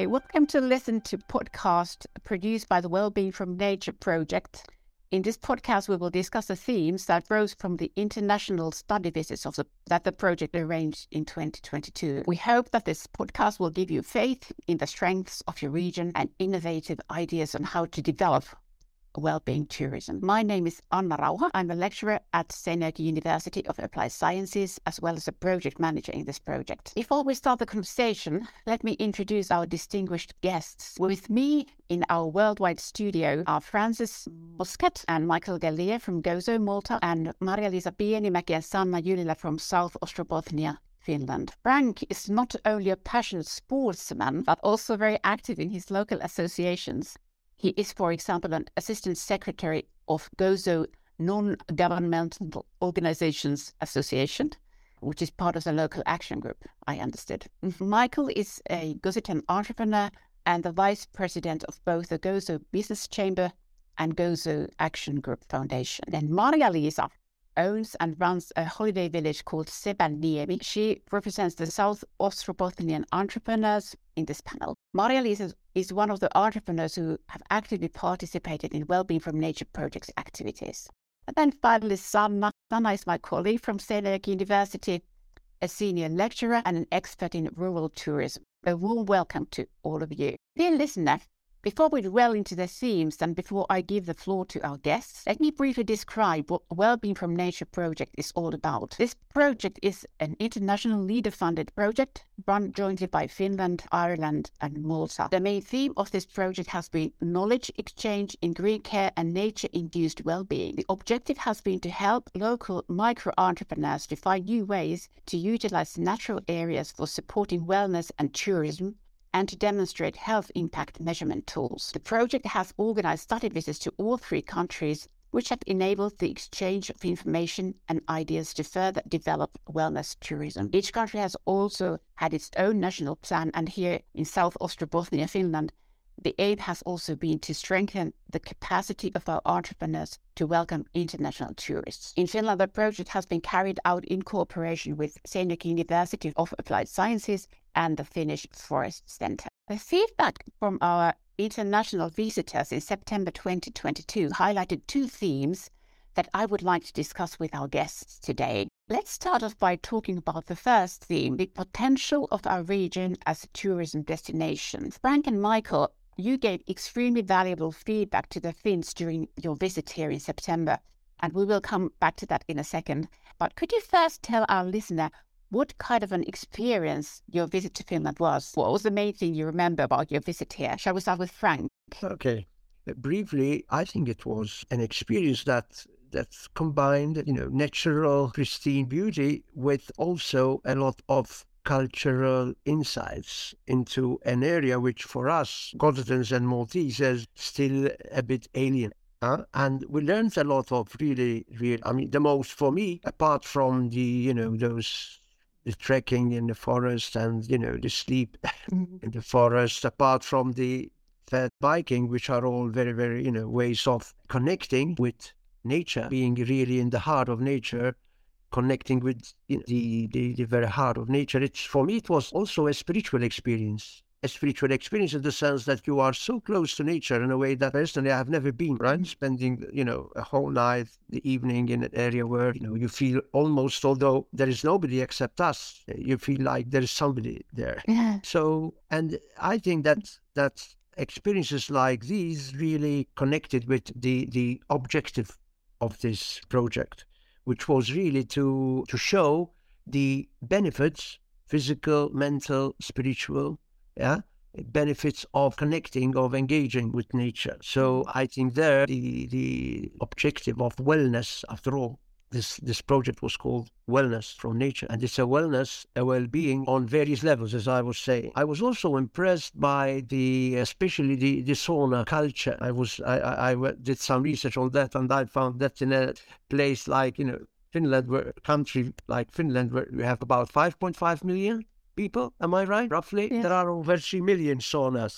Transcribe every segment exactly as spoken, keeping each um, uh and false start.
Hey, welcome to Listen to podcast produced by the Wellbeing from Nature project. In this podcast, we will discuss the themes that rose from the international study visits of the, that the project arranged in twenty twenty-two. We hope that this podcast will give you faith in the strengths of your region and innovative ideas on how to develop well-being tourism. My name is Anna Rauha. I'm a lecturer at Seinäjoki University of Applied Sciences, as well as a project manager in this project. Before we start the conversation, let me introduce our distinguished guests. With me in our worldwide studio are Francis Mosket and Michael Gallier from Gozo, Malta, and Maria-Liisa Pienimäki and Sanna Jylilä from South Ostrobothnia, Finland. Frank is not only a passionate sportsman, but also very active in his local associations. He is, for example, an assistant secretary of Gozo Non-Governmental Organizations Association, which is part of the local action group, I understood. Michael is a Gozotan entrepreneur and the vice president of both the Gozo Business Chamber and Gozo Action Group Foundation. And Maria-Liisa owns and runs a holiday village called Sepänniemi. She represents the South Ostrobothnian entrepreneurs in this panel. Maria-Liisa is one of the entrepreneurs who have actively participated in Wellbeing from Nature project's activities. And then finally, Sanna. Sanna is my colleague from Seinäjoki University, a senior lecturer and an expert in rural tourism. A warm welcome to all of you. Dear listener, before we dwell into the themes and before I give the floor to our guests, let me briefly describe what Wellbeing from Nature project is all about. This project is an international leader-funded project run jointly by Finland, Ireland and Malta. The main theme of this project has been knowledge exchange in green care and nature-induced well-being. The objective has been to help local micro-entrepreneurs to find new ways to utilize natural areas for supporting wellness and tourism, and to demonstrate health impact measurement tools. The project has organized study visits to all three countries, which have enabled the exchange of information and ideas to further develop wellness tourism. Each country has also had its own national plan, and here in South Ostrobothnia, Finland, the aim has also been to strengthen the capacity of our entrepreneurs to welcome international tourists. In Finland, the project has been carried out in cooperation with Seinäjoki University of Applied Sciences and the Finnish Forest Centre. The feedback from our international visitors in September twenty twenty-two highlighted two themes that I would like to discuss with our guests today. Let's start off by talking about the first theme, the potential of our region as a tourism destination. Frank and Michael, you gave extremely valuable feedback to the Finns during your visit here in September, and we will come back to that in a second. But could you first tell our listener what kind of an experience your visit to Finland was? What was the main thing you remember about your visit here? Shall we start with Frank? Okay. Briefly, I think it was an experience that that combined, you know, natural, pristine beauty with also a lot of cultural insights into an area which for us, Gozotans and Maltese, is still a bit alien. Uh, and we learned a lot of really, really, I mean, the most for me, apart from the, you know, those, the trekking in the forest and, you know, the sleep in the forest, apart from the fat biking, which are all very, very, you know, ways of connecting with nature, being really in the heart of nature, connecting with you know, the, the, the very heart of nature. It's, for me, it was also a spiritual experience. A spiritual experience in the sense that you are so close to nature in a way that personally I have never been, right? Spending, you know, a whole night, the evening in an area where, you know, you feel almost, although there is nobody except us, you feel like there is somebody there. Yeah. So, and I think that that experiences like these really connected with the, the objective of this project, which was really to to show the benefits, physical, mental, spiritual, yeah, benefits of connecting, of engaging with nature. So I think there the the objective of wellness, after all, this this project was called Wellness from Nature, and it's a wellness, a well-being on various levels, as I was saying. I was also impressed by the, especially the, the sauna culture. I was I, I, I did some research on that, and I found that in a place like, you know, Finland, where a country like Finland, where we have about five point five million people, am I right? Roughly, yes. There are over three million saunas,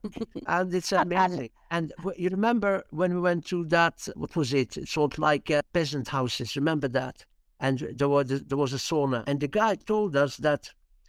and it's amazing. And you remember when we went to that? What was it? It's sort of like uh, peasant houses. Remember that? And there was there was a sauna, and the guy told us that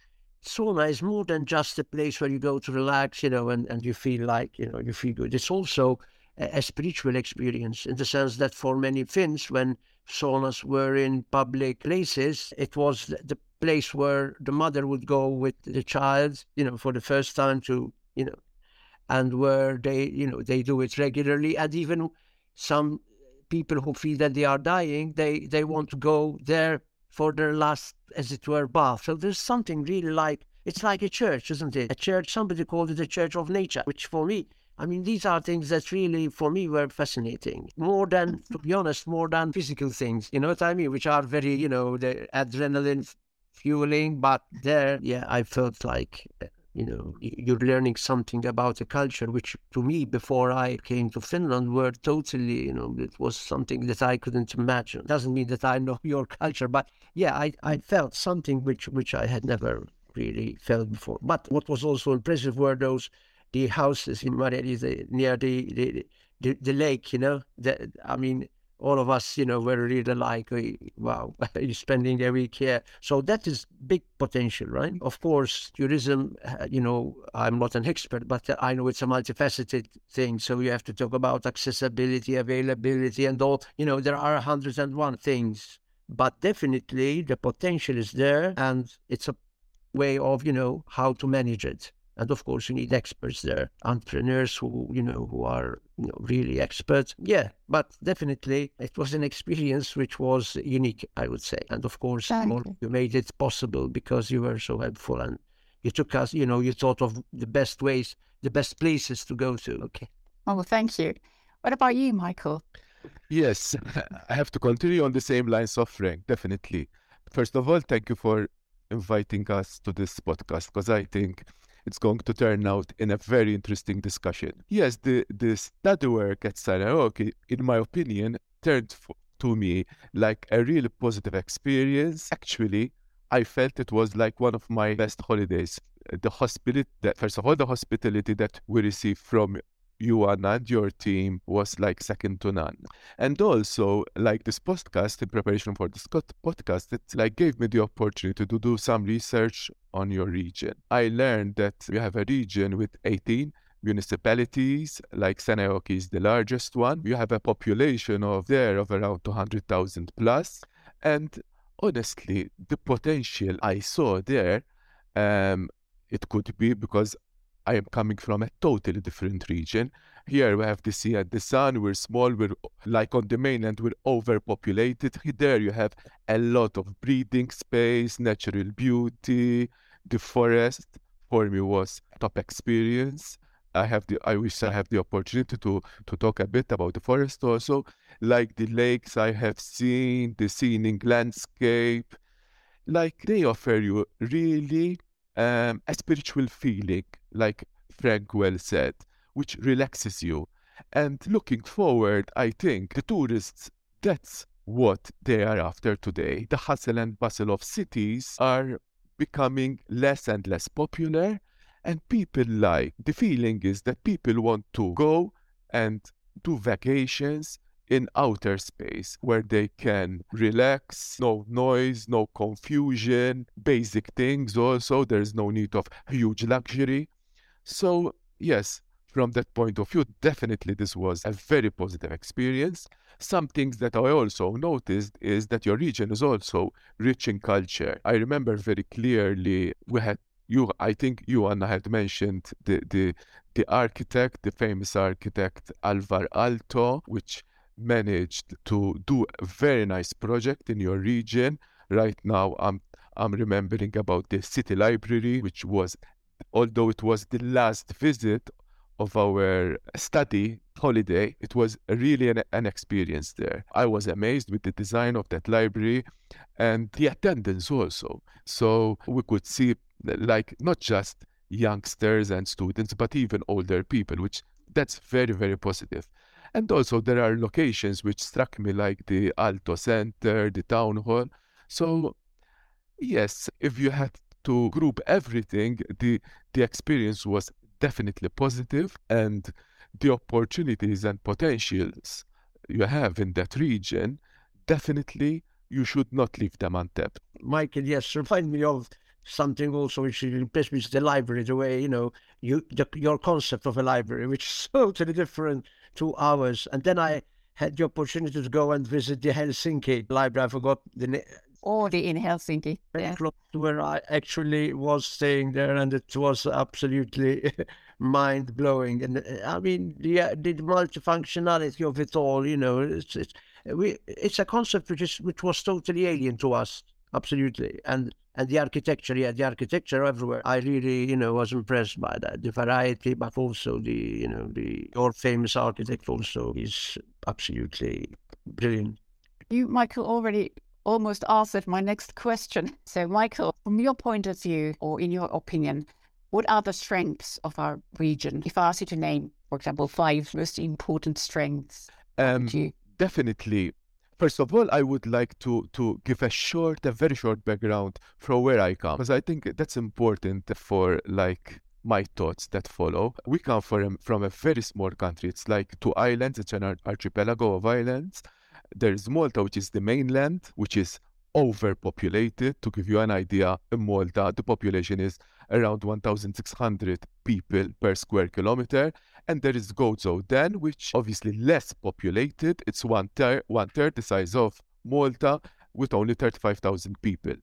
sauna is more than just a place where you go to relax, you know, and, and you feel like, you know, you feel good. It's also a, a spiritual experience, in the sense that for many Finns, when saunas were in public places, it was the, the place where the mother would go with the child, you know, for the first time to, you know, and where they, you know, they do it regularly. And even some people who feel that they are dying, they, they want to go there for their last, as it were, bath. So there's something really like, it's like a church, isn't it? A church, somebody called it a church of nature, which for me, I mean, these are things that really, for me, were fascinating. More than, to be honest, more than physical things, you know what I mean? Which are very, you know, the adrenaline fueling. But there, yeah, I felt like, you know, you're learning something about a culture, which to me, before I came to Finland, were totally, you know, it was something that I couldn't imagine. Doesn't mean that I know your culture, but yeah, I, I felt something which, which I had never really felt before. But what was also impressive were those, the houses in Mareli, the, near the, the, the, the lake, you know, the, I mean, all of us, you know, were really like, wow, you're spending a week here. So that is big potential, right? Of course, tourism, you know, I'm not an expert, but I know it's a multifaceted thing. So you have to talk about accessibility, availability, and all, you know, there are hundreds and one things. But definitely the potential is there, and it's a way of, you know, how to manage it. And of course, you need experts there, entrepreneurs who, you know, who are, you know, really experts. Yeah, but definitely it was an experience which was unique, I would say. And of course, more, you made it possible because you were so helpful, and you took us, you know, you thought of the best ways, the best places to go to. Okay. Oh, well, thank you. What about you, Michael? Yes, I have to continue on the same lines of Frank, definitely. First of all, thank you for inviting us to this podcast, because I think it's going to turn out in a very interesting discussion. Yes, the, the study work at Saraoke, in my opinion, turned f- to me like a really positive experience. Actually, I felt it was like one of my best holidays. The hospitality, first of all, the hospitality that we received from you and your team was like second to none. And also, like this podcast, in preparation for this podcast, it like gave me the opportunity to do some research on your region. I learned that you have a region with eighteen municipalities, like Saraoke is the largest one. You have a population of there of around two hundred thousand plus. And honestly, the potential I saw there, um, it could be because I am coming from a totally different region. Here we have the sea and the sun. We're small. We're like on the mainland, we're overpopulated. There you have a lot of breathing space, natural beauty. The forest for me was a top experience. I have the. I wish I have the opportunity to to talk a bit about the forest also, like the lakes I have seen, the scenic landscape. Like they offer you really um, a spiritual feeling, like Frank well said, which relaxes you. And looking forward, I think the tourists, that's what they are after today. The hustle and bustle of cities are becoming less and less popular, and people like, the feeling is that people want to go and do vacations in outer space where they can relax, no noise, no confusion, basic things also. There's no need of huge luxury. So yes, from that point of view, definitely this was a very positive experience. Some things that I also noticed is that your region is also rich in culture. I remember very clearly we had you, I think you and I had mentioned the the the architect, the famous architect Alvar Aalto, which managed to do a very nice project in your region. Right now, I'm I'm remembering about the city library, which was, although it was the last visit of our study holiday, it was really an, an experience there. I was amazed with the design of that library and the attendance also. So we could see like not just youngsters and students, but even older people, which that's very, very positive. And also there are locations which struck me like the Aalto Center, the Town Hall. So yes, if you had to group everything, the the experience was definitely positive, and the opportunities and potentials you have in that region, definitely you should not leave them untapped. Michael, yes, remind me of something also which impressed me is the library, the way, you know, you the, your concept of a library, which is totally different to ours. And then I had the opportunity to go and visit the Helsinki library. I forgot the name. Already in Helsinki. Very Yeah. close to where I actually was staying there, and it was absolutely mind-blowing. And uh, I mean, the, uh, the multifunctionality of it all, you know, it's it's we it's a concept which is which was totally alien to us, absolutely. And and the architecture, yeah, the architecture everywhere. I really, you know, was impressed by that, the variety, but also the, you know, the your famous architect also is absolutely brilliant. You, Michael, already almost answered my next question. So, Michael, from your point of view, or in your opinion, what are the strengths of our region? If I ask you to name, for example, five most important strengths, Um, would you? definitely. First of all, I would like to to give a short, a very short background from where I come, because I think that's important for like my thoughts that follow. We come from from a very small country. It's like two islands. It's an ar- archipelago of islands. There's Malta, which is the mainland, which is overpopulated. To give you an idea, in Malta, the population is around one thousand six hundred people per square kilometer. And there is Gozo then, which obviously less populated. It's one, third, one third the size of Malta, with only thirty-five thousand people.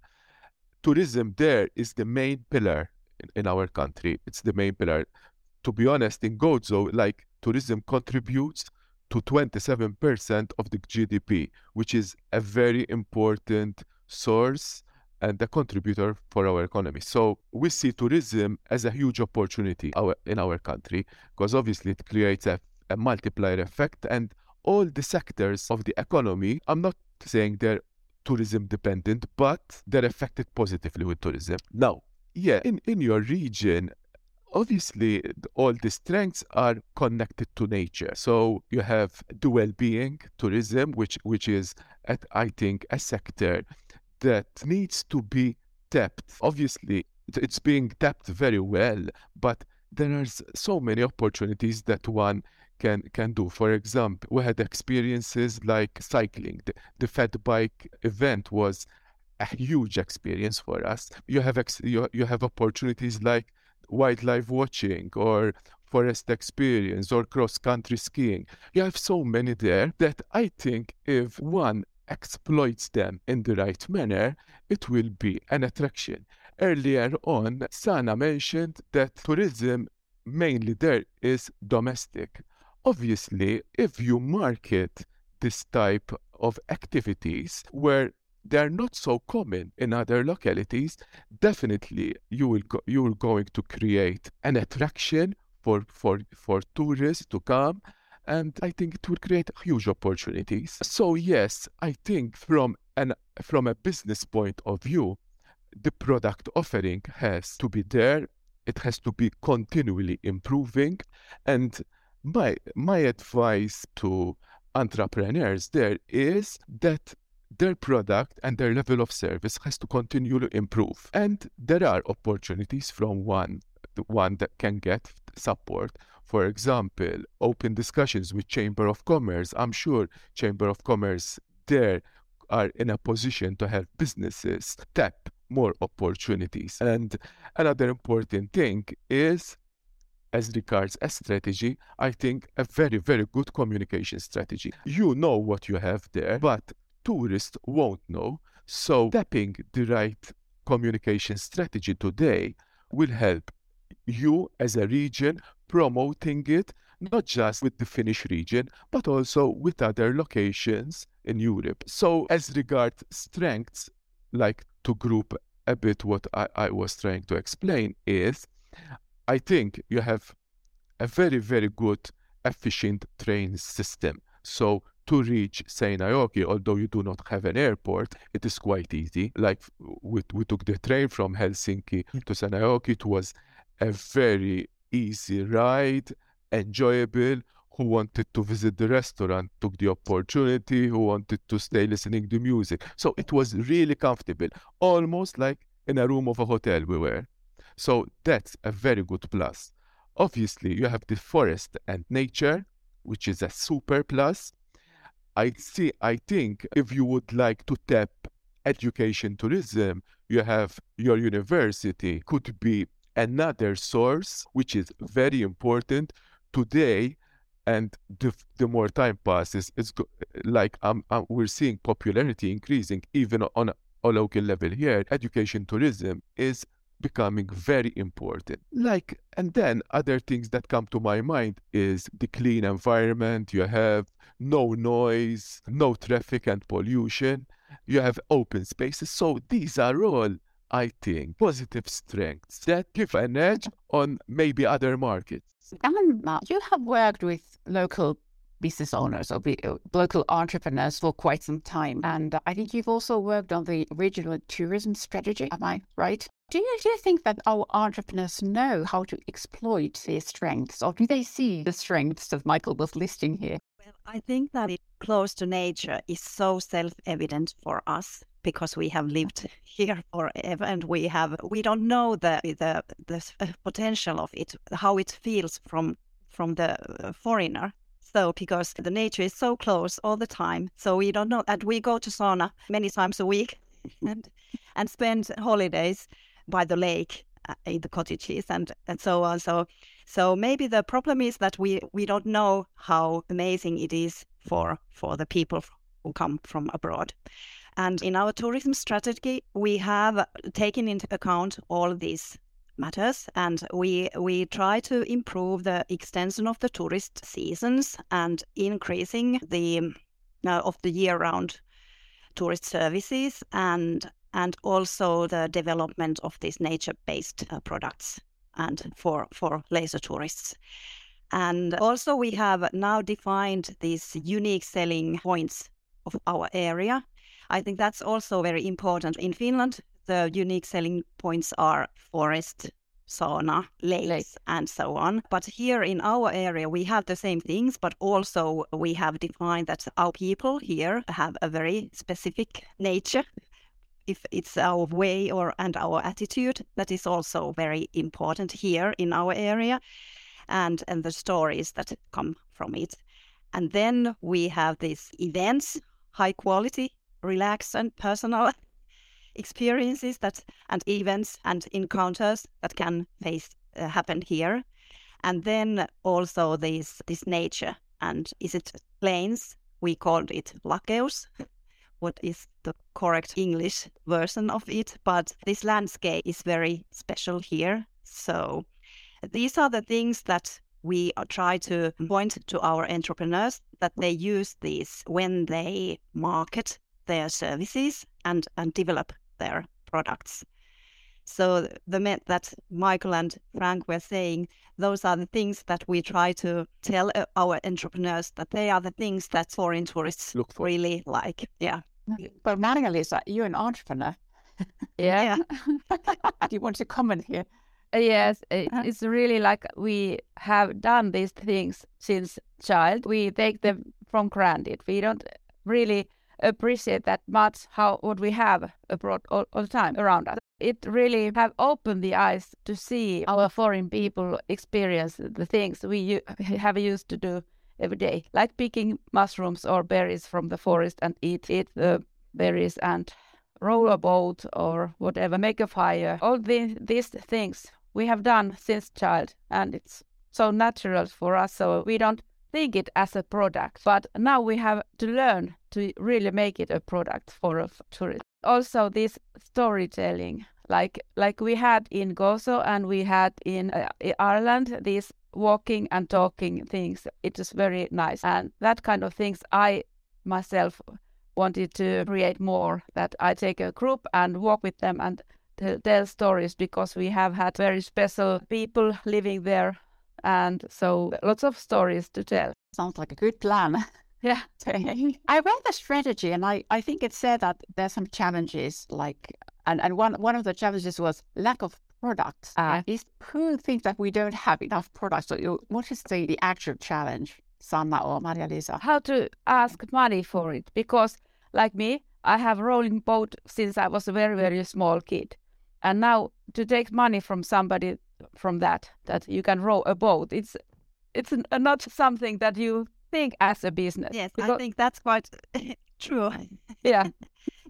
Tourism there is the main pillar in, in our country. It's the main pillar. To be honest, in Gozo, like tourism contributes to twenty-seven percent of the G D P, which is a very important source and a contributor for our economy. So we see tourism as a huge opportunity our, in our country, because obviously it creates a, a multiplier effect, and all the sectors of the economy, I'm not saying they're tourism dependent, but they're affected positively with tourism. Now, yeah, in, in your region, obviously, all the strengths are connected to nature. So you have the well-being tourism, which which is, at, I think, a sector that needs to be tapped. Obviously, it's being tapped very well, but there are so many opportunities that one can can do. For example, we had experiences like cycling. The, the Fed Bike event was a huge experience for us. You have ex- you, you have opportunities like wildlife watching or forest experience or cross-country skiing. You have so many there that I think if one exploits them in the right manner, it will be an attraction. Earlier on, Sana mentioned that tourism mainly there is domestic. Obviously, if you market this type of activities where they're not so common in other localities, definitely you will go, you are going to create an attraction for, for, for tourists to come, and I think it will create huge opportunities. So yes, I think from an from a business point of view, the product offering has to be there. It has to be continually improving, and my my advice to entrepreneurs there is that their product and their level of service has to continue to improve. And there are opportunities from one, the one that can get support. For example, open discussions with Chamber of Commerce. I'm sure Chamber of Commerce there are in a position to help businesses tap more opportunities. And another important thing is, as regards a strategy, I think a very, very good communication strategy. You know what you have there, but tourists won't know. So tapping the right communication strategy today will help you as a region promoting it, not just with the Finnish region, but also with other locations in Europe. So as regards strengths, like to group a bit what I, I was trying to explain is, I think you have a very, very good, efficient train system. So to reach Seinäjoki, although you do not have an airport, it is quite easy. Like we, we took the train from Helsinki to Seinäjoki. It was a very easy ride, enjoyable. Who wanted to visit the restaurant took the opportunity, who wanted to stay listening to music. So it was really comfortable, almost like in a room of a hotel we were. So that's a very good plus. Obviously, you have the forest and nature, which is a super plus. I see. I think if you would like to tap education tourism, you have your university could be another source, which is very important today. And the, the more time passes, it's go, like um, um, we're seeing popularity increasing even on a, a local level here. Education tourism is becoming very important. Like, and then other things that come to my mind is the clean environment. You have no noise, no traffic and pollution. You have open spaces. So these are all, I think, positive strengths that give an edge on maybe other markets. Anna, you have worked with local business owners or be, uh, local entrepreneurs for quite some time. And uh, I think you've also worked on the regional tourism strategy. Am I right? Do you, do you think that our entrepreneurs know how to exploit their strengths, or do they see the strengths that Michael was listing here? Well, I think that it close to nature is so self-evident for us because we have lived here forever and we have we don't know the the, the potential of it, how it feels from from the foreigner. So because the nature is so close all the time, so we don't know. And we go to sauna many times a week and and spend holidays by the lake uh, in the cottages and, and so on. So so maybe the problem is that we, we don't know how amazing it is for for the people who come from abroad. And in our tourism strategy, we have taken into account all these matters, and we we try to improve the extension of the tourist seasons and increasing the uh, of the year-round tourist services and and also the development of these nature-based uh, products and for for leisure tourists. And also we have now defined these unique selling points of our area. I think that's also very important. In Finland, the unique selling points are forest, sauna, lakes, Lake. and so on. But here in our area, we have the same things, but also we have defined that our people here have a very specific nature. If it's our way or and our attitude, that is also very important here in our area, and, and the stories that come from it. And then we have these events, high quality, relaxed and personal experiences that and events and encounters that can face uh, happen here. And then also this this nature, and is it plains? We called it lakeus. What is the correct English version of it? But this landscape is very special here. So these are the things that we try to point to our entrepreneurs, that they use these when they market their services and, and develop their products. So the met that Michael and Frank were saying, those are the things that we try to tell our entrepreneurs, that they are the things that foreign tourists Look for. really like. Yeah. But Maria-Liisa, you're an entrepreneur. Yeah. Do you want to comment here? Yes, it's really like we have done these things since child. We take them from granted. We don't really appreciate that much how what we have abroad all, all the time around us. It really have opened the eyes to see our foreign people experience the things we u- have used to do every day, like picking mushrooms or berries from the forest and eat eat the berries and row a boat or whatever, make a fire. All the, these things we have done since child, and it's so natural for us, so we don't think it as a product. But now we have to learn to really make it a product for a tourist. Also this storytelling, like like we had in Gozo and we had in uh, Ireland, these walking and talking things, it is very nice. And that kind of things I myself wanted to create more, that I take a group and walk with them and t- tell stories, because we have had very special people living there, and so lots of stories to tell. Sounds like a good plan. Yeah. I read the strategy, and I, I think it said that there's some challenges, like, and, and one, one of the challenges was lack of products. Uh, is who thinks that we don't have enough products? So you, what is the, the actual challenge, Sanna or Maria-Liisa? How to ask money for it, because like me, I have rowing boat since I was a very, very small kid. And now to take money from somebody from that, that you can row a boat, it's it's not something that you think as a business. Yes, because, I think that's quite true. Yeah.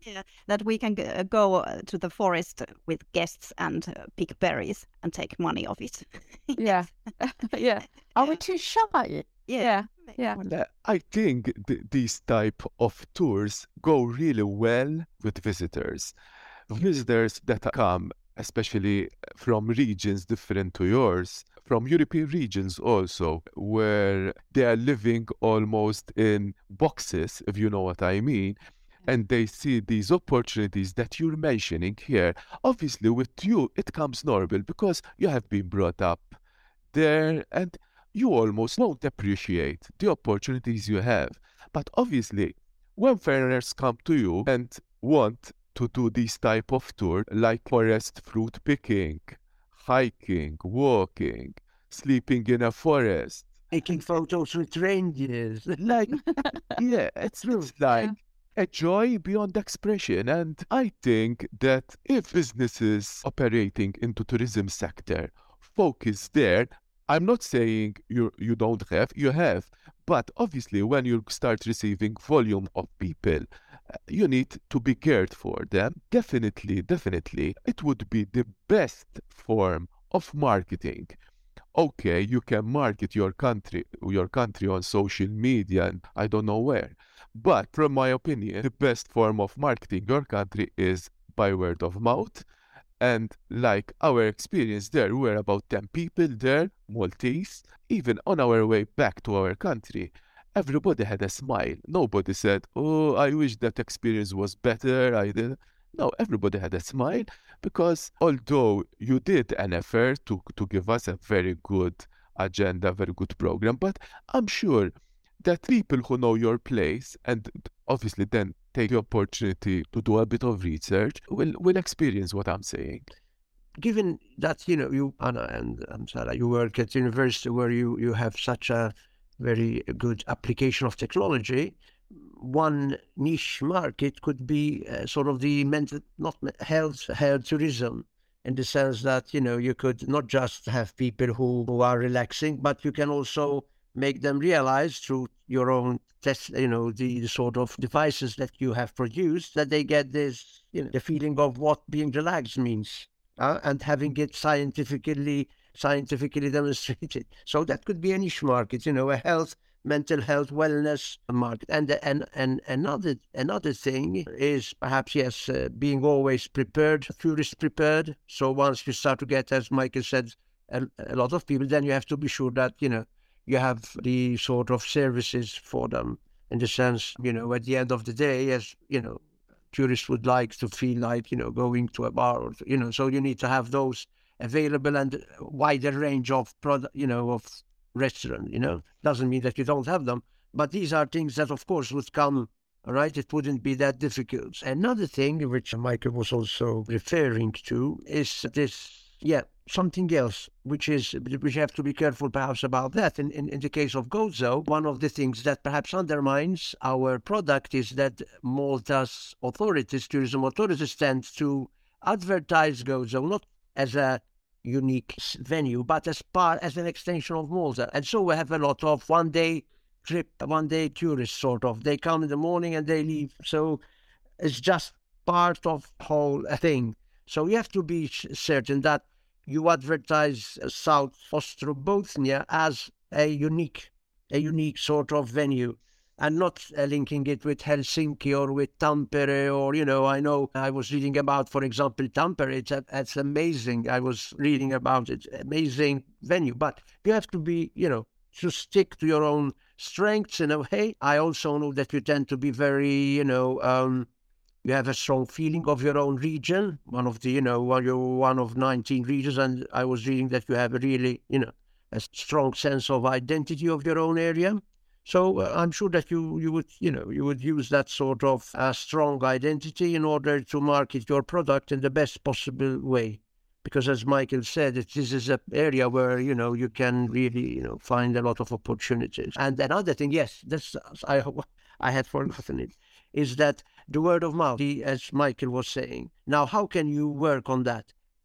Yeah, that we can g- go uh, to the forest with guests and uh, pick berries and take money of it. Yeah. Yeah. Are we too shy? Yeah. Yeah. Well, uh, I think th- these type of tours go really well with visitors. Visitors that come, especially from regions different to yours, from European regions also, where they are living almost in boxes, if you know what I mean, and they see these opportunities that you're mentioning here. Obviously, with you, it comes normal because you have been brought up there and you almost won't appreciate the opportunities you have. But obviously, when foreigners come to you and want to do this type of tour, like forest fruit picking, hiking, walking, sleeping in a forest, Taking photos with reindeers. like, yeah, it's, it's like a joy beyond expression. And I think that if businesses operating into tourism sector focus there, I'm not saying you you don't have, you have, but obviously when you start receiving volume of people, uh, you need to be cared for them. Definitely, definitely, it would be the best form of marketing. Okay, you can market your country, your country on social media and I don't know where. But from my opinion, the best form of marketing your country is by word of mouth. And like our experience there, we were about ten people there, Maltese. Even on our way back to our country, everybody had a smile. Nobody said, oh, I wish that experience was better. I did. No, everybody had a smile because although you did an effort to, to give us a very good agenda, very good program, but I'm sure that people who know your place and obviously then take the opportunity to do a bit of research will, will experience what I'm saying. Given that, you know, you, Anna and um, Sarah, you work at university where you, you have such a very good application of technology, one niche market could be uh, sort of the mental, not health, health tourism, in the sense that, you know, you could not just have people who, who are relaxing, but you can also make them realize through your own test, you know, the, the sort of devices that you have produced, that they get this, you know, the feeling of what being relaxed means, uh, and having it scientifically, scientifically demonstrated. So that could be a niche market, you know, a health, mental health, wellness market. And and and another another thing is perhaps yes, uh, being always prepared, tourist prepared. So once you start to get, as Michael said, a, a lot of people, then you have to be sure that, you know, you have the sort of services for them, in the sense, you know, at the end of the day, as, you know, tourists would like to feel like, you know, going to a bar, or, you know, so you need to have those available and a wider range of product, you know, of restaurant, you know. Doesn't mean that you don't have them, but these are things that, of course, would come, all right? It wouldn't be that difficult. Another thing, which Michael was also referring to, is this, yeah, something else, which is, we have to be careful perhaps about that. In, in, in the case of Gozo, one of the things that perhaps undermines our product is that Malta's authorities, tourism authorities, tend to advertise Gozo not as a unique venue, but as part, as an extension of Malta. And so we have a lot of one-day trip, one-day tourists, sort of. They come in the morning and they leave. So it's just part of the whole thing. So you have to be certain that you advertise South Ostrobothnia as a unique, a unique sort of venue, and not uh, linking it with Helsinki or with Tampere, or, you know, I know I was reading about, for example, Tampere. It's, a, it's amazing. I was reading about it. Amazing venue. But you have to be, you know, to stick to your own strengths in a way. I also know that you tend to be very, you know, um, you have a strong feeling of your own region, one of the, you know, one, you're one of nineteen regions, and I was reading that you have a really, you know, a strong sense of identity of your own area. So uh, I'm sure that you, you would, you know, you would use that sort of uh, strong identity in order to market your product in the best possible way. Because as Michael said, it, this is an area where, you know, you can really, you know, find a lot of opportunities. And another thing, yes, that's, I, I had forgotten it, is that the word of mouth, the, as Michael was saying. Now, how can you work on that?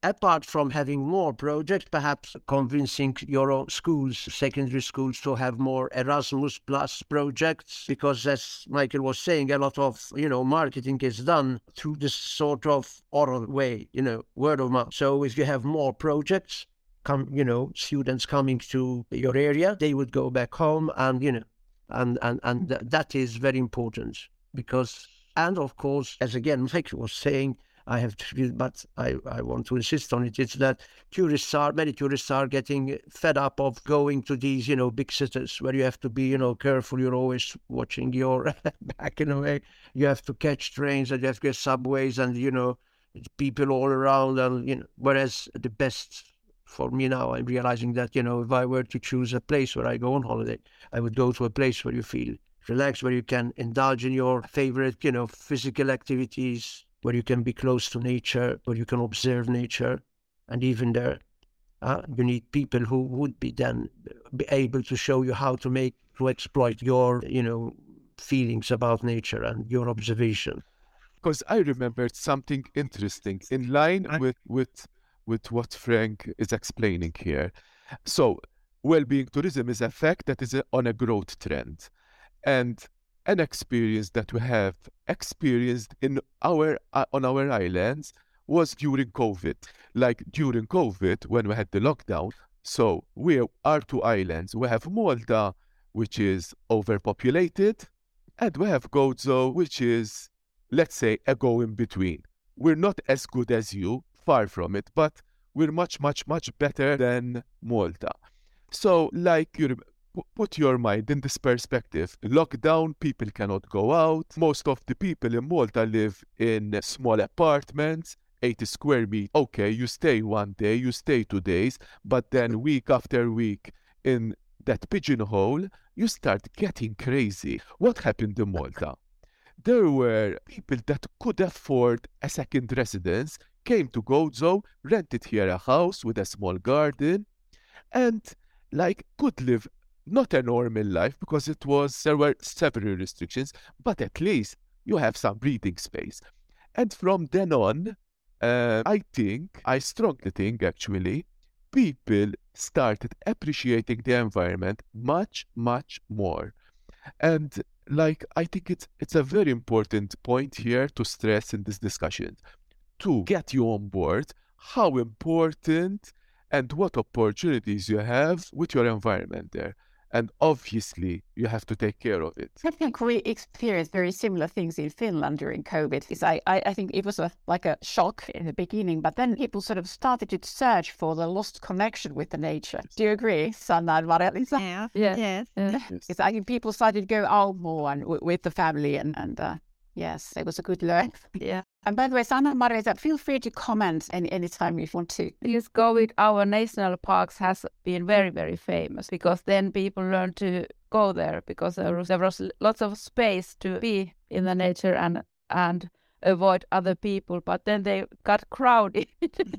apart from having more projects, perhaps convincing your own schools, secondary schools, to have more Erasmus Plus projects, because as Michael was saying, a lot of, you know, marketing is done through this sort of oral way, you know, word of mouth. So if you have more projects, come, you know, students coming to your area, they would go back home, and, you know, and, and, and th- that is very important because, and of course, as again, Michael was saying, I have to, but I, I want to insist on it. It's that tourists are, many tourists are getting fed up of going to these, you know, big cities where you have to be, you know, careful. You're always watching your back in a way. You have to catch trains and you have to get subways and, you know, people all around. And, you know, whereas the best for me now, I'm realizing that, you know, if I were to choose a place where I go on holiday, I would go to a place where you feel relaxed, where you can indulge in your favorite, you know, physical activities, where you can be close to nature, where you can observe nature. And even there, uh, you need people who would be then be able to show you how to make, to exploit your, you know, feelings about nature and your observation. Because I remembered something interesting in line I... with, with, with what Frank is explaining here. So, well-being tourism is a fact that is a, on a growth trend. And an experience that we have experienced in our uh, on our islands was during COVID. Like during COVID, when we had the lockdown, so we are two islands. We have Malta, which is overpopulated, and we have Gozo, which is, let's say, a go in between. We're not as good as you, far from it, but we're much, much, much better than Malta. So, like you put your mind in this perspective. Lockdown, people cannot go out. Most of the people in Malta live in small apartments, eighty square meters. Okay, you stay one day, you stay two days, but then week after week in that pigeonhole, you start getting crazy. What happened in Malta? There were people that could afford a second residence, came to Gozo, rented here a house with a small garden, and like could live not a normal life because it was there were several restrictions, but at least you have some breathing space. And from then on, uh, I think, I strongly think actually, people started appreciating the environment much, much more. And like I think it's it's a very important point here to stress in this discussion, to get you on board how important and what opportunities you have with your environment there. And obviously, you have to take care of it. I think we experienced very similar things in Finland during COVID. It's, I, I, I think it was a, like a shock in the beginning, but then people sort of started to search for the lost connection with the nature. Do you agree, Sanna and Maria-Liisa? Yeah. Yeah. Yes. Yeah. Because I think people started to go out more and w- with the family, and, and uh, yes, it was a good learn. Yeah. And by the way, Sanna and Maria-Liisa, feel free to comment any anytime if you want to. This go with our national parks has been very, very famous because then people learn to go there because there was, there was lots of space to be in the nature and and avoid other people, but then they got crowded.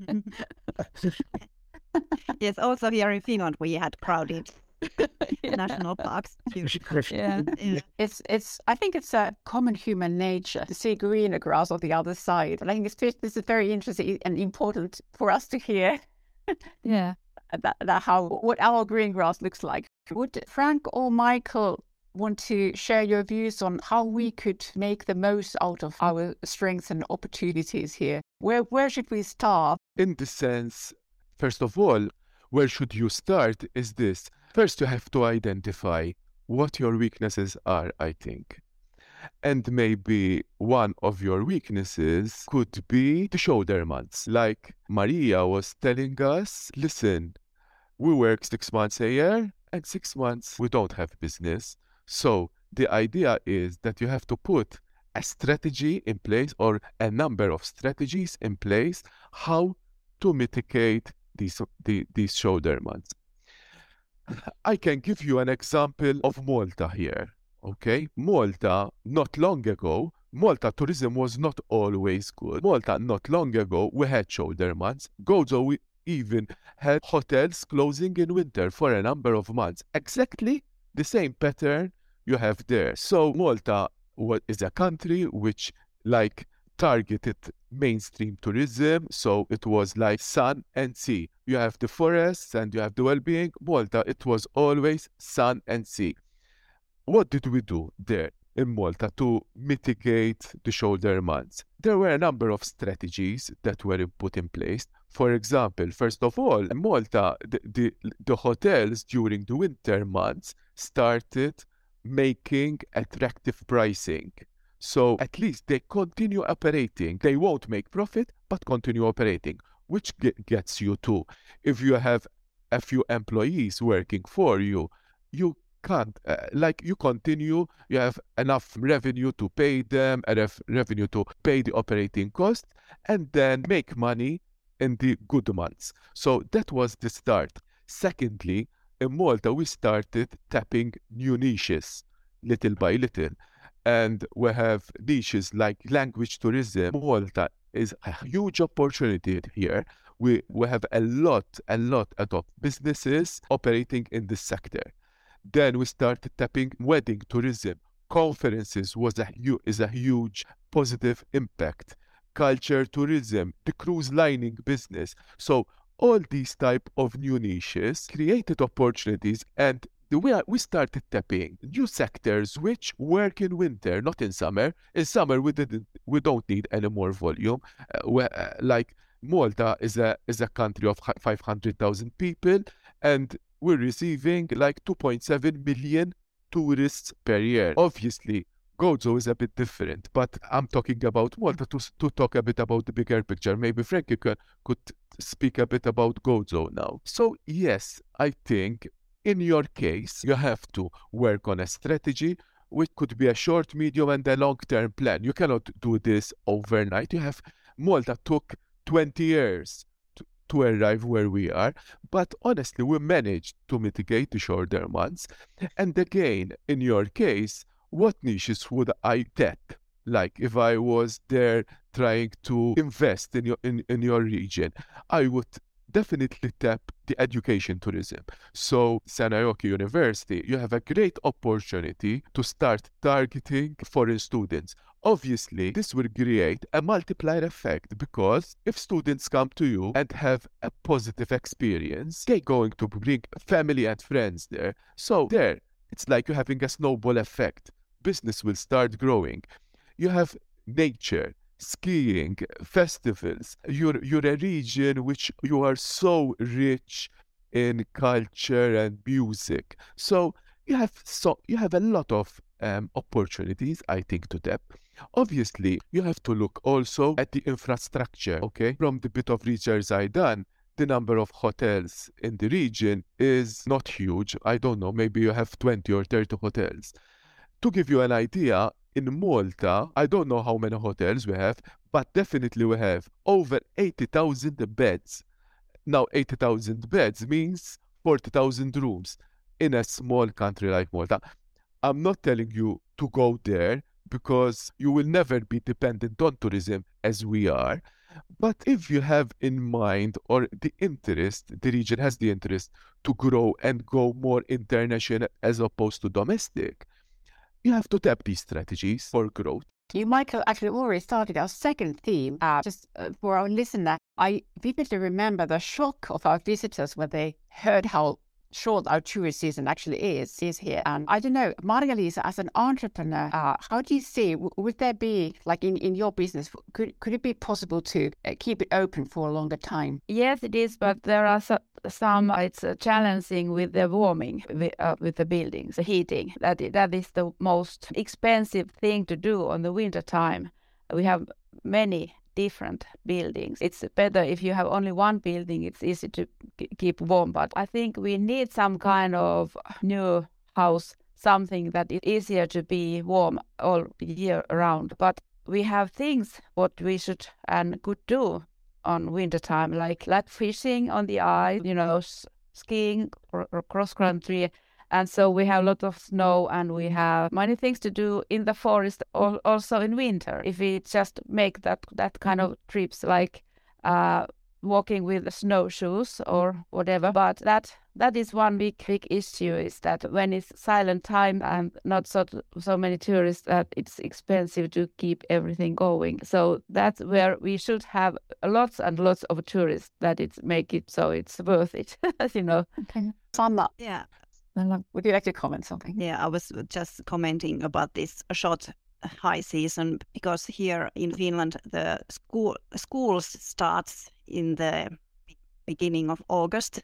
Yes, also here in Finland we had crowded Yeah. national parks. Yeah. Yeah. It's, it's. I think it's a common human nature to see greener grass on the other side. But I think it's, this is very interesting and important for us to hear Yeah. that, that how what our green grass looks like. Would Frank or Michael want to share your views on how we could make the most out of our strengths and opportunities here? Where where should we start? In this sense, first of all, where should you start is this. First, you have to identify what your weaknesses are, I think. And maybe one of your weaknesses could be the shoulder months. Like Maria was telling us, listen, we work six months a year and six months we don't have business. So the idea is that you have to put a strategy in place or a number of strategies in place how to mitigate these, the, these shoulder months. I can give you an example of Malta here. Okay, Malta, not long ago, Malta tourism was not always good. Malta, not long ago, we had shoulder months. Gozo, we even had hotels closing in winter for a number of months. Exactly the same pattern you have there. So Malta is a country which, like targeted mainstream tourism. So it was like sun and sea. You have the forests and you have the well-being. Malta, it was always sun and sea. What did we do there in Malta to mitigate the shoulder months? There were a number of strategies that were put in place. For example, first of all, in Malta, the, the, the hotels during the winter months started making attractive pricing. So at least they continue operating. They won't make profit, but continue operating, which get, gets you to, if you have a few employees working for you, you can't, uh, like you continue, you have enough revenue to pay them, enough revenue to pay the operating cost, and then make money in the good months. So that was the start. Secondly, in Malta, we started tapping new niches, little by little. And we have niches like language tourism. Malta is a huge opportunity here. We, we have a lot, a lot of businesses operating in this sector. Then we started tapping wedding tourism. Conferences was a, is a huge positive impact. Culture tourism, the cruise lining business. So all these type of new niches created opportunities, and we, are, we started tapping new sectors which work in winter, not in summer. In summer, we didn't, we don't need any more volume. Uh, we, uh, like Malta is a is a country of five hundred thousand people, and we're receiving like two point seven million tourists per year. Obviously, Gozo is a bit different, but I'm talking about Malta to, to talk a bit about the bigger picture. Maybe Frankie could, could speak a bit about Gozo now. So yes, I think in your case, you have to work on a strategy which could be a short, medium, and a long-term plan. You cannot do this overnight. You have Malta took twenty years to, to arrive where we are, but honestly, we managed to mitigate the shorter months. And again, in your case, what niches would I tap? Like if I was there trying to invest in your in, in your region, I would definitely tap the education tourism. So Sanaioke University, you have a great opportunity to start targeting foreign students. Obviously, this will create a multiplier effect, because if students come to you and have a positive experience, they're going to bring family and friends there. So there, it's like you're having a snowball effect. Business will start growing. You have nature, skiing, festivals. You're, you're a region which you are so rich in culture and music. So you have so you have a lot of um, opportunities, I think, to tap. Obviously, you have to look also at the infrastructure, okay? From the bit of research I done, the number of hotels in the region is not huge. I don't know, maybe you have twenty or thirty hotels. To give you an idea, in Malta, I don't know how many hotels we have, but definitely we have over eighty thousand beds. Now, eighty thousand beds means forty thousand rooms in a small country like Malta. I'm not telling you to go there, because you will never be dependent on tourism as we are. But if you have in mind, or the interest, the region has the interest to grow and go more international as opposed to domestic, you have to tap these strategies for growth. You, Michael, actually already started our second theme. Uh, just uh, for our listener, I vividly remember the shock of our visitors when they heard how short our tourist season actually is is here. And I don't know, Marja-Liisa, as an entrepreneur, uh, how do you see, w- would there be, like in, in your business, could could it be possible to uh, keep it open for a longer time? Yes, it is, but there are so, some, it's uh, challenging with the warming, with, uh, with the buildings, the heating. That That is the most expensive thing to do on the winter time. We have many different buildings. It's better if you have only one building, it's easy to k- keep warm, but I think we need some kind of new house, something that is easier to be warm all year around. But we have things what we should and could do on winter time, like like fishing on the ice, you know, s- skiing or, or cross country. And so we have a lot of snow, and we have many things to do in the forest al- also in winter. If we just make that that kind of trips, like uh, walking with snowshoes or whatever, but that that is one big, big issue, is that when it's silent time and not so so many tourists, that it's expensive to keep everything going. So that's where we should have lots and lots of tourists, that it make it so it's worth it, you know. Okay. Sanna, Yeah. would you like to comment something? Yeah, I was just commenting about this short high season, because here in Finland the school schools starts in the beginning of August.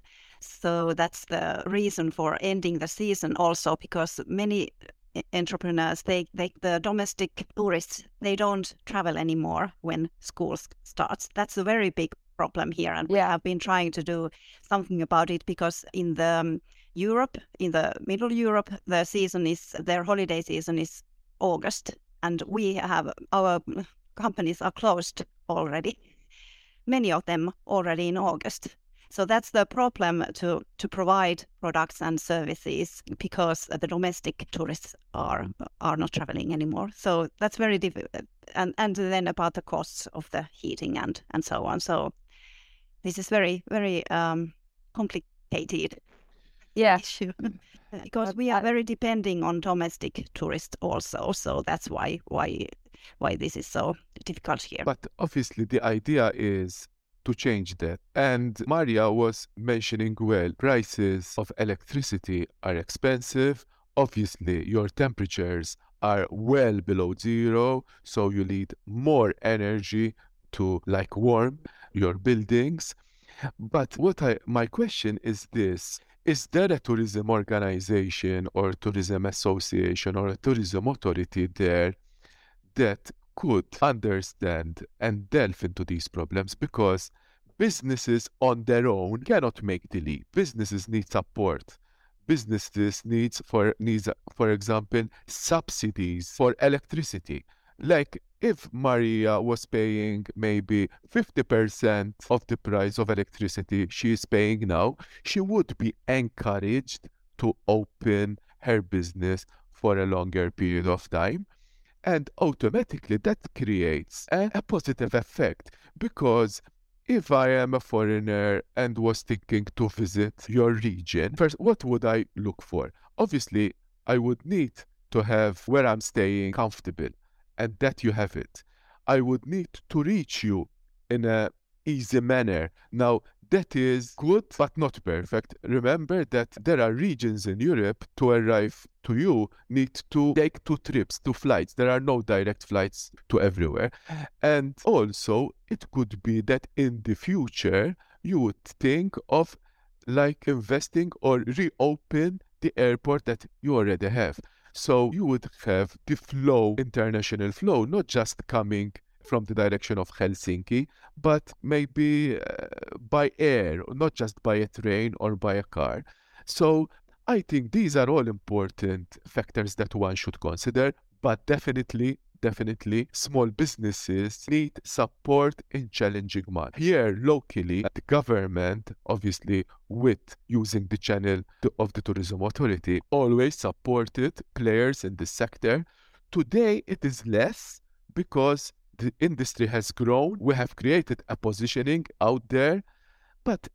So that's the reason for ending the season also, because many entrepreneurs, they, they the domestic tourists, they don't travel anymore when school starts. That's a very big problem here, and we Yeah. have been trying to do something about it, because in the um, Europe, in the Middle Europe, the season is, their holiday season is August, and we have, our companies are closed already, many of them already in August. So that's the problem, to, to provide products and services, because the domestic tourists are are not traveling anymore. So that's very difficult. And, and then about the costs of the heating and, and so on. So this is very, very um, complicated Yeah. issue, because But we are I- very depending on domestic tourists also. So that's why why why this is so difficult here. But obviously, the idea is to change that. And Maria was mentioning, well, prices of electricity are expensive. Obviously, your temperatures are well below zero, so you need more energy to like warm your buildings. But what I my question is this: is there a tourism organization or tourism association or a tourism authority there that could understand and delve into these problems? Because businesses on their own cannot make the leap. Businesses need support. Businesses needs for needs, for example, subsidies for electricity. Like if Maria was paying maybe fifty percent of the price of electricity she is paying now, she would be encouraged to open her business for a longer period of time. And automatically that creates a, a positive effect, because if I am a foreigner and was thinking to visit your region, first, what would I look for? Obviously, I would need to have where I'm staying comfortable, and that you have it. I would need to reach you in a easy manner. Now, that is good, but not perfect. Remember that there are regions in Europe, to arrive to you, need to take two trips, two flights. There are no direct flights to everywhere. And also, it could be that in the future, you would think of like investing or reopen the airport that you already have. So you would have the flow, international flow, not just coming from the direction of Helsinki, but maybe uh, by air, not just by a train or by a car. So I think these are all important factors that one should consider, but definitely, definitely, small businesses need support in challenging months. Here, locally, the government, obviously, with using the channel of the Tourism Authority, always supported players in the sector. Today, it is less, because the industry has grown. We have created a positioning out there. But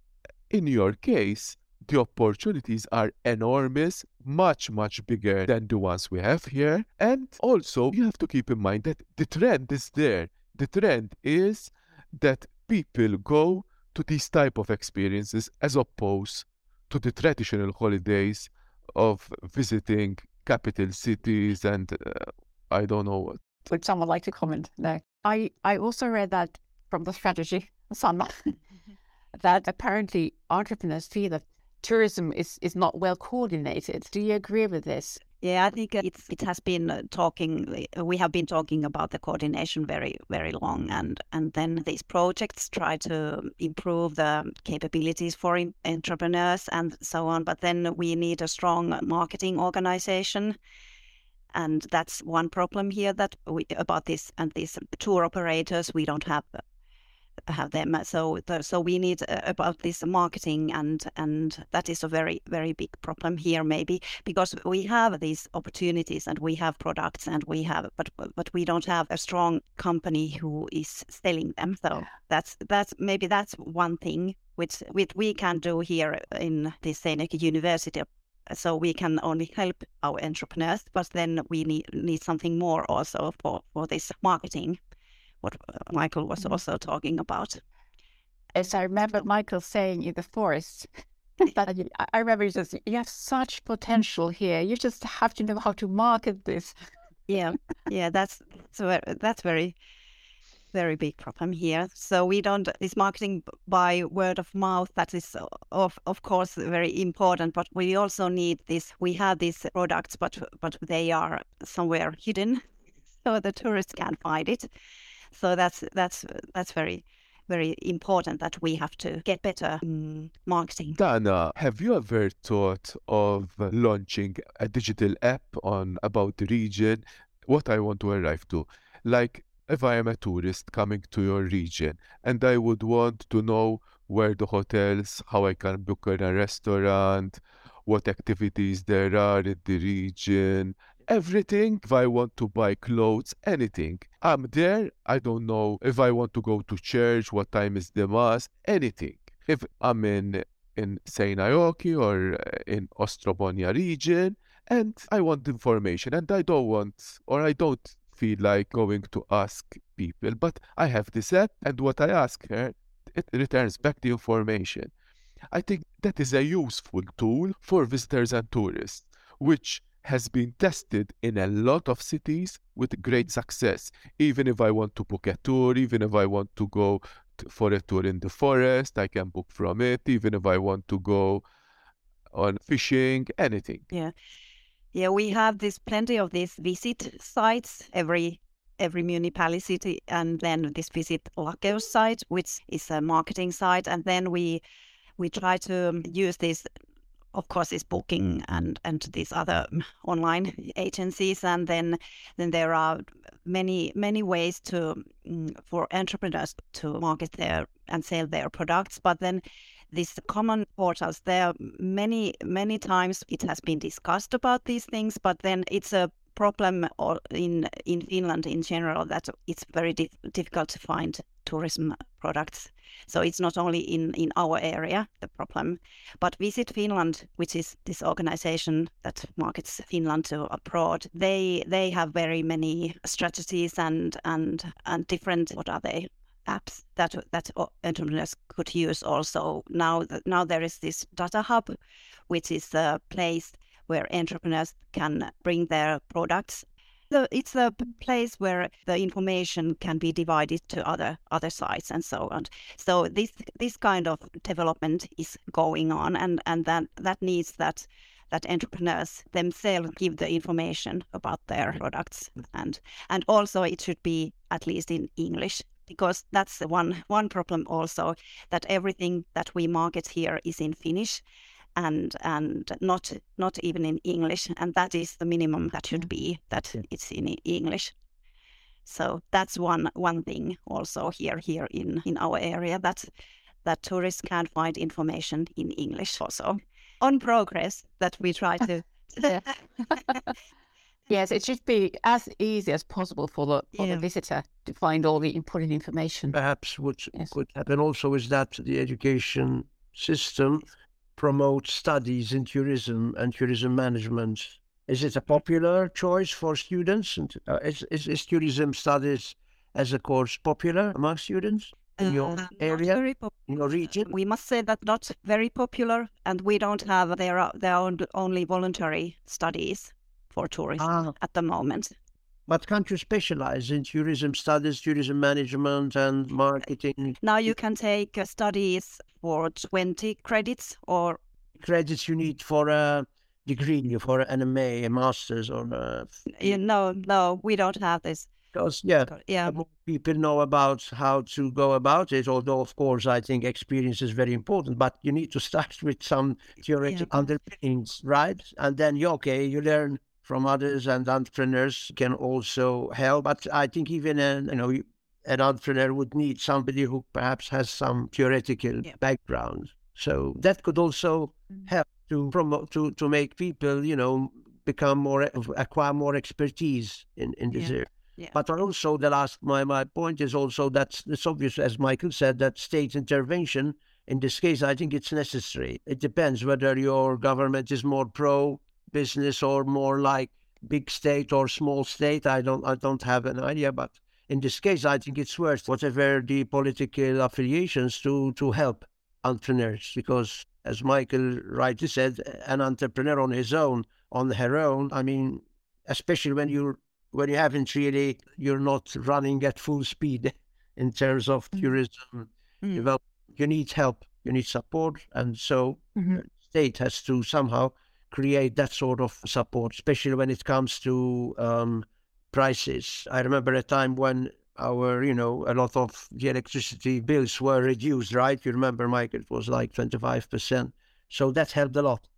in your case, the opportunities are enormous, much, much bigger than the ones we have here. And also, you have to keep in mind that the trend is there. The trend is that people go to these type of experiences as opposed to the traditional holidays of visiting capital cities and uh, I don't know what. Would someone like to comment? No. I, I also read that from the strategy, Sanna, that apparently entrepreneurs feel that tourism is, is not well coordinated. Do you agree with this? Yeah, I think it's it has been talking. We have been talking about the coordination very very long, and and then these projects try to improve the capabilities for entrepreneurs and so on. But then we need a strong marketing organization, and that's one problem here. That we, about this and these tour operators, we don't have have them. So the, so we need uh, about this marketing, and and that is a very very big problem here, maybe because we have these opportunities and we have products and we have but but we don't have a strong company who is selling them. So that's that's maybe that's one thing which which we can do here in the Seinäjoki University. So we can only help our entrepreneurs, but then we need need something more also for for this marketing, what Michael was also talking about. As I remember Michael saying in the forest, that you, I remember you just, you have such potential here. You just have to know how to market this. Yeah, yeah, that's so that's very, very big problem here. So we don't, this marketing by word of mouth, that is of of course very important, but we also need this, we have these products, but but they are somewhere hidden, so the tourists can't find it. So that's that's that's very very important that we have to get better um, marketing. Dana, have you ever thought of launching a digital app on about the region? What I want to arrive to, like if I am a tourist coming to your region and I would want to know where the hotels, how I can book in a restaurant, what activities there are in the region, everything. If I want to buy clothes, anything, I'm there. I don't know if I want to go to church, what time is the mass, anything. If I'm in in Seinäjoki or in Ostrobonia region and I want information and I don't want, or I don't feel like going to ask people, but I have this app and what I ask her, it returns back the information. I think that is a useful tool for visitors and tourists, which has been tested in a lot of cities with great success. Even if I want to book a tour, even if I want to go to, for a tour in the forest, I can book from it. Even if I want to go on fishing, anything. Yeah, yeah, we have this plenty of these visit sites every every municipality, and then this Visit Lakeus site, which is a marketing site, and then we we try to use this. Of course, is booking and and these other online agencies, and then then there are many many ways to for entrepreneurs to market their and sell their products. But then these common portals, there are many many times it has been discussed about these things, but then it's a problem in in Finland in general that it's very dif- difficult to find tourism products. So it's not only in, in our area, the problem, but Visit Finland, which is this organization that markets Finland to abroad, they they have very many strategies and and and different, what are they, apps that that entrepreneurs could use also. Now, now there is this data hub, which is a place where entrepreneurs can bring their products. So it's a place where the information can be divided to other other sites and so on. So this this kind of development is going on, and, and that that needs that that entrepreneurs themselves give the information about their products, and and also it should be at least in English, because that's the one one problem also, that everything that we market here is in Finnish. And and not not even in English, and that is the minimum that should be, that it's in English. So that's one one thing also here here in, in our area, that that tourists can't find information in English also. On progress that we try to. Yes, it should be as easy as possible for the for Yeah. the visitor to find all the important information. Perhaps what Yes. could happen also is that the education system promote studies in tourism and tourism management. Is it a popular choice for students? And uh, is, is is tourism studies as a course popular among students in your Uh, not area, very pop- in your region? We must say that not very popular, and we don't have, there are there are only voluntary studies for tourism Ah, at the moment. but can't you specialize in tourism studies, tourism management and marketing? Now you can take uh, studies for twenty credits, or Credits you need for a degree, for an M A, a master's, or a... you know, no, we don't have this. Because, yeah, Yeah, more people know about how to go about it, although, of course, I think experience is very important, but you need to start with some theoretical underpinnings, right? And then, you okay, you learn from others, and entrepreneurs can also help. But I think even, uh, you know, an entrepreneur would need somebody who perhaps has some theoretical Yeah. background. So that could also help to promote, to, to make people, you know, become more, acquire more expertise in, in this Yeah. area. Yeah. But also the last, my, my point is also that it's obvious, as Michael said, that state intervention, in this case, I think it's necessary. It depends whether your government is more pro-business or more like big state or small state. I don't, I don't have an idea, but in this case, I think it's worth whatever the political affiliations to, to help entrepreneurs, because as Michael rightly said, an entrepreneur on his own, on her own, I mean, especially when you're when you haven't really, you're not running at full speed in terms of tourism Mm. development, you need help, you need support, and so Mhm. the state has to somehow create that sort of support, especially when it comes to um, prices. I remember a time when our, you know, a lot of the electricity bills were reduced, right? You remember, Mike, it was like twenty-five percent. So that helped a lot.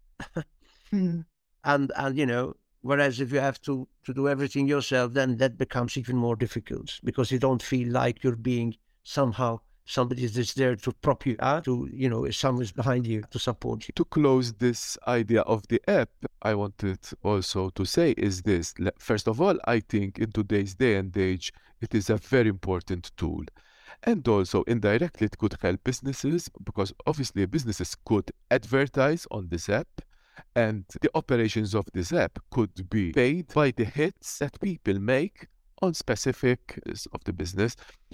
Mm. And, and you know, whereas if you have to, to do everything yourself, then that becomes even more difficult because you don't feel like you're being somehow, somebody is there to prop you up, to, you know, someone's behind you to support you. To close this idea of the app, I wanted also to say is this. Le- First of all, I think in today's day and age, it is a very important tool. And also indirectly, it could help businesses because obviously businesses could advertise on this app and the operations of this app could be paid by the hits that people make on specific of the business.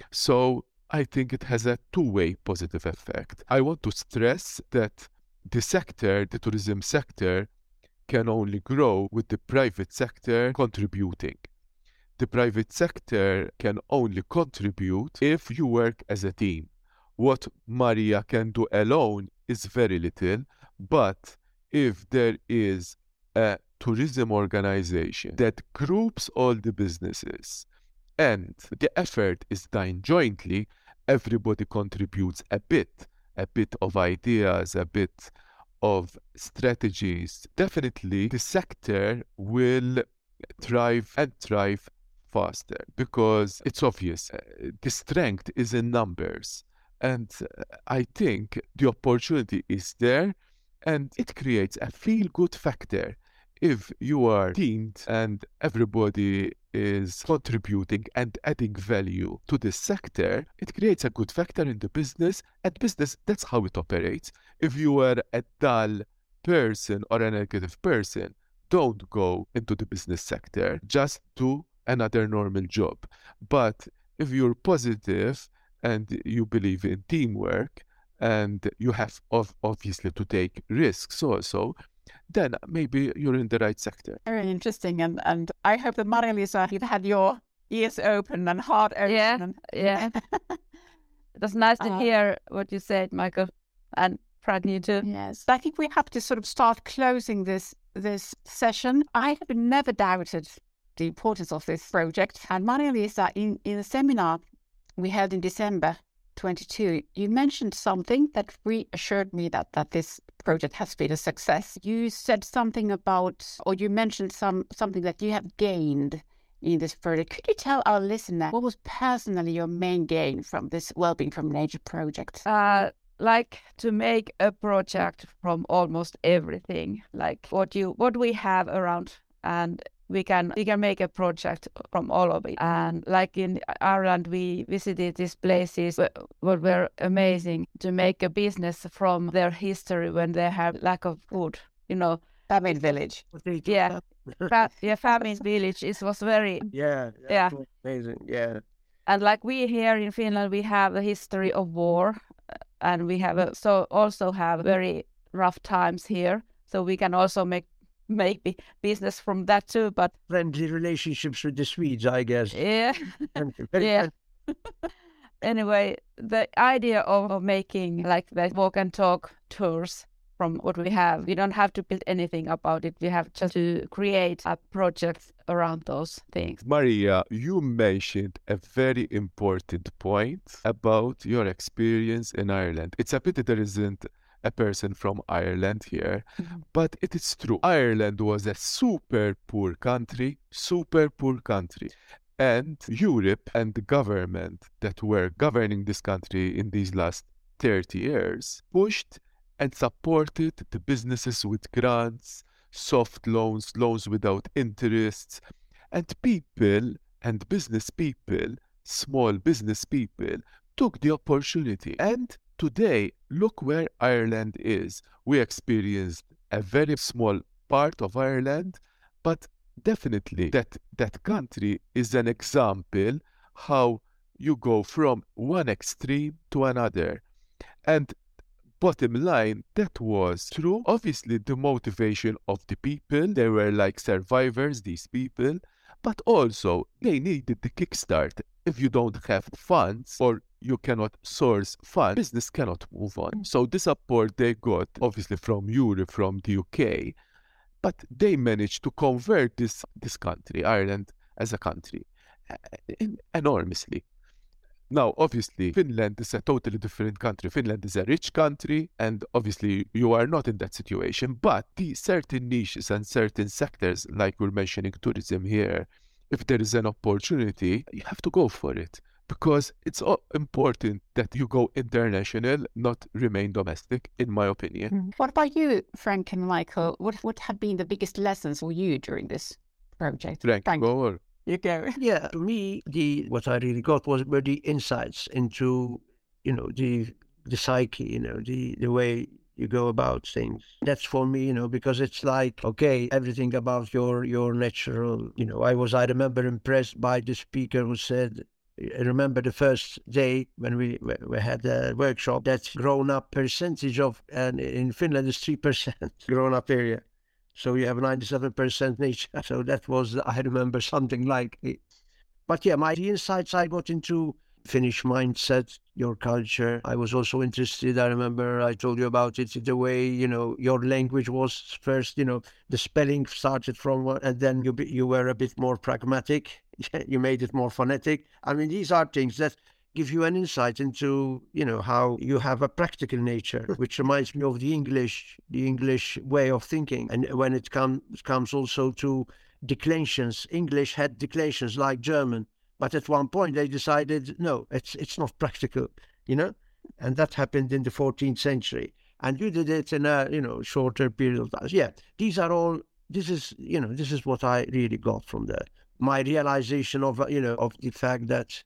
So I think it has a two-way positive effect. I want to stress that the sector, the tourism sector, can only grow with the private sector contributing. The private sector can only contribute if you work as a team. What Maria can do alone is very little, but if there is a tourism organization that groups all the businesses and the effort is done jointly, everybody contributes a bit, a bit of ideas, a bit of strategies. Definitely the sector will thrive and thrive faster because it's obvious. Uh, the strength is in numbers. And uh, I think the opportunity is there and it creates a feel-good factor. If you are teamed and everybody is contributing and adding value to this sector, it creates a good factor in the business, and business, that's how it operates. If you are a dull person or a negative person, don't go into the business sector, just do another normal job. But if you're positive and you believe in teamwork and you have ov- obviously to take risks also, then maybe you're in the right sector. Very interesting. And, and I hope that Maria-Liisa, you've had your ears open and heart open. Yeah, and, yeah. It was nice to Uh, hear what you said, Michael, and Pradney too. Yes. I think we have to sort of start closing this this session. I have never doubted the importance of this project. And Maria-Liisa, in, in a seminar we held in December twenty-two, you mentioned something that reassured me that, that this project has been a success. You said something about, or you mentioned some something that you have gained in this project. Could you tell our listener what was personally your main gain from this Wellbeing from Nature project? Uh, like to make a project from almost everything, like what you what we have around, and we can we can make a project from all of it. And like in Ireland, we visited these places wh- what were amazing to make a business from their history when they have lack of food. You know, Famine Village. yeah, fa- yeah, famine village. It was very Yeah, that Yeah. was amazing. Yeah. And like we here in Finland, we have a history of war, uh, and we have a, so also have very rough times here. So we can also make make b- business from that too. But Friendly relationships with the Swedes, I guess. yeah, And very yeah. Anyway, the idea of, of making like the walk and talk tours from what we have, we don't have to build anything about it. We have just to create a project around those things. Maria, you mentioned a very important point about your experience in Ireland. It's a pity there isn't a person from Ireland here, Mhm. but it is true. Ireland was a super poor country, super poor country. And Europe and the government that were governing this country in these last thirty years pushed and supported the businesses with grants, soft loans, loans without interests, and people and business people, small business people, took the opportunity. And today, look where Ireland is. We experienced a very small part of Ireland, but definitely that, that country is an example how you go from one extreme to another. And bottom line, that was true. Obviously, the motivation of the people, they were like survivors, these people, but also they needed the kickstart. If you don't have funds or you cannot source funds, business cannot move on. So the support they got, obviously from Europe, from the U K, but they managed to convert this, this country, Ireland, as a country, enormously. Now, obviously, Finland is a totally different country. Finland is a rich country, and obviously you are not in that situation, but the certain niches and certain sectors, like we're mentioning tourism here, if there is an opportunity, you have to go for it, because it's important that you go international, not remain domestic, in my opinion. Mm. What about you, Frank and Michael? What would have been the biggest lessons for you during this project? Frank, Frank. go on. You go. Yeah, to me, the what I really got was were the insights into, you know, the the psyche, you know, the the way you go about things. That's for me, you know, because it's like, okay, everything about your your natural, you know, I was, I remember impressed by the speaker who said, I remember the first day when we we had a workshop, that grown-up percentage of, and in Finland is three percent grown-up area. So you have ninety-seven percent nature. So that was, I remember something like it. But yeah, my the insights I got into Finnish mindset, your culture. I was also interested, I remember I told you about it, the way, you know, your language was first, you know, the spelling started from one, and then you you were a bit more pragmatic. You made it more phonetic. I mean, these are things that give you an insight into, you know, how you have a practical nature, which reminds me of the English, the English way of thinking. And when it comes comes also to declensions, English had declensions like German, but at one point they decided, no, it's it's not practical, you know, and that happened in the fourteenth century. And you did it in a, you know, shorter period of time. Yeah, these are all, this is, you know, this is what I really got from the, my realization of, you know, of the fact that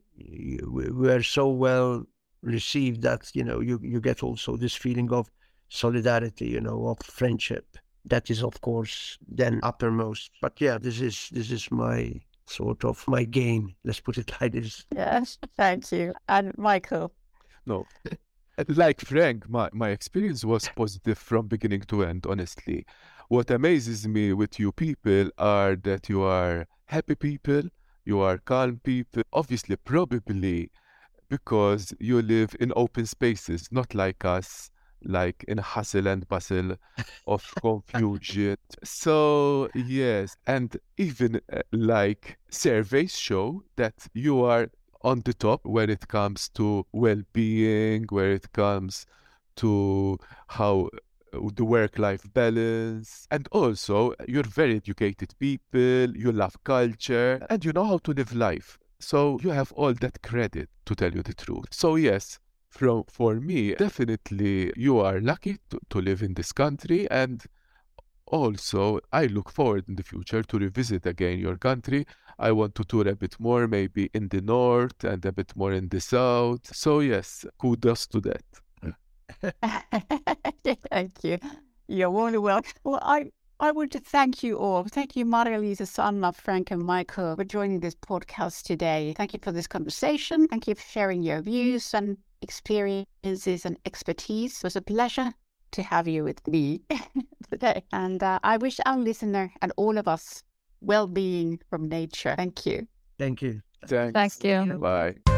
we are so well received that, you know, you, you get also this feeling of solidarity, you know, of friendship. That is, of course, then uppermost. But yeah, this is this is my sort of my game. Let's put it like this. Yes, thank you. And Michael? No. Like Frank, my, my experience was positive from beginning to end, honestly. What amazes me with you people are that you are happy people, you are calm people, obviously, probably because you live in open spaces, not like us, like in hustle and bustle of confusion. So, yes, and even uh, like surveys show that you are on the top when it comes to well-being, where it comes to how the work-life balance, and also you're very educated people, you love culture, and you know how to live life. So you have all that credit, to tell you the truth. So yes, from for me, definitely you are lucky to, to live in this country, and also I look forward in the future to revisit again your country. I want to tour a bit more, maybe in the north and a bit more in the south. So yes, kudos to that. Thank you. You're warmly welcome. Well, I, I want to thank you all. Thank you, Maria-Liisa, Sanna, Frank, and Michael, for joining this podcast today. Thank you for this conversation. Thank you for sharing your views and experiences and expertise. It was a pleasure to have you with me today. And uh, I wish our listener and all of us well-being from nature. Thank you. Thank you. Thanks. Thank you. Bye.